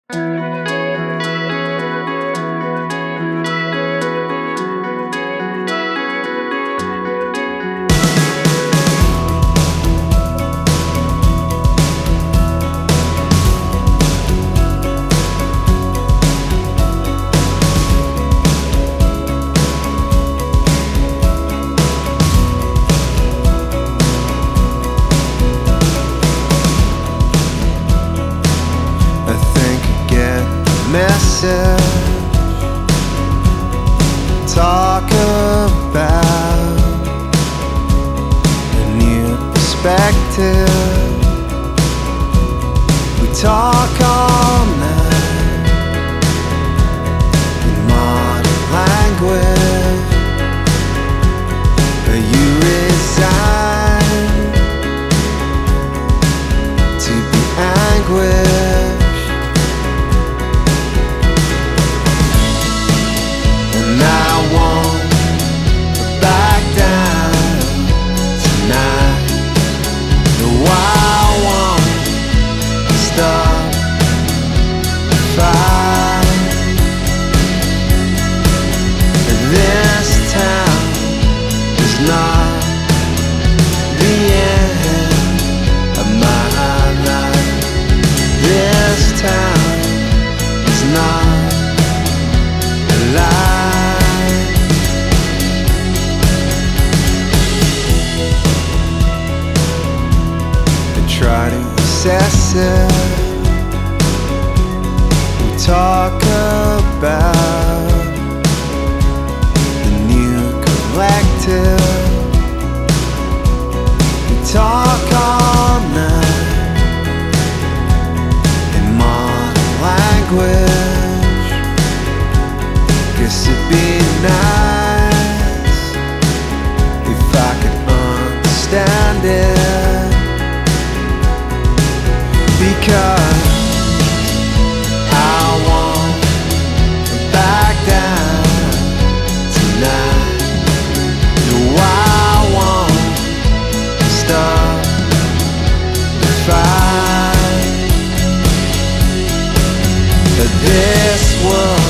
Message, talk about a new perspective. We talk all night in modern language. You resign to be anguished. And I won't back down tonight. No, I won't stop the fight. This town is not the end of my life. This town is not a lie. Try to assess it. We talk about the new collective. We talk all night in modern language. Guess it'd be nice if I could understand it. Because I won't back down tonight. No, I won't stop the fight. But this world